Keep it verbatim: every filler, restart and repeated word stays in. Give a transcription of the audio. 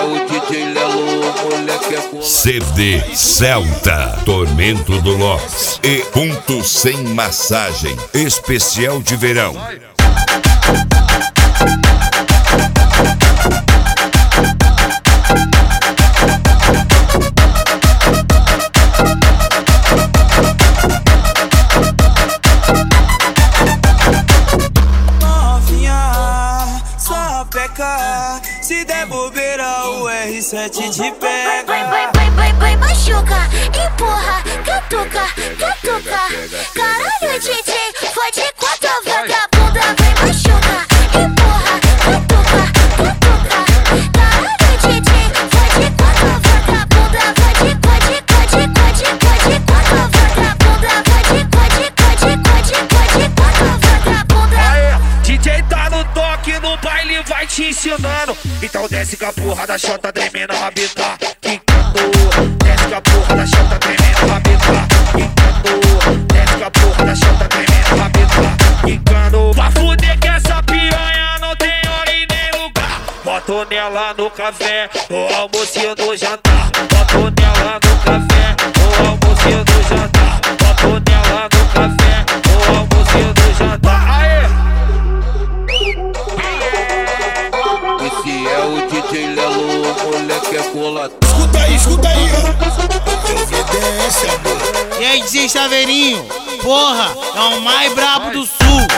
o D J Lelo, o moleque é bola. C D Celta, Tormento do Lopes e Ponto Sem Massagem, especial de verão. Se der bobeira, o R sete te pega. Vai, vai, vai, vai, vai, machuca, empurra, catuca, catuca. Caralho, D J, fode com a tua vagabunda. Vai, machuca, empurra, catuca, catuca. Caralho, D J, fode com a tua vagabunda. Fode, fode, fode, fode, fode com a tua vagabunda. Fode, fode, fode, fode, fode com a tua vagabunda. Aê, D J tá no toque, no baile vai te ensinando. Então desce com a porra da chota tremendo a rabita. Quicando, desce com a porra da chota tremendo a rabita. Quicando, desce com a porra da chota tremendo a rabita. Quicando, pra fuder que essa piranha não tem hora e nem lugar. Boto nela no café, o almoço e no jantar. Boto nela no café, o almoço e no jantar. Boto nela no café, o almoço e no jantar. Aê! Esse é o D J Lelo, o moleque é bola. Escuta aí, escuta aí, ó. Evidência, mano. E aí, D J Chaveirinho? Porra, é o mais brabo do sul.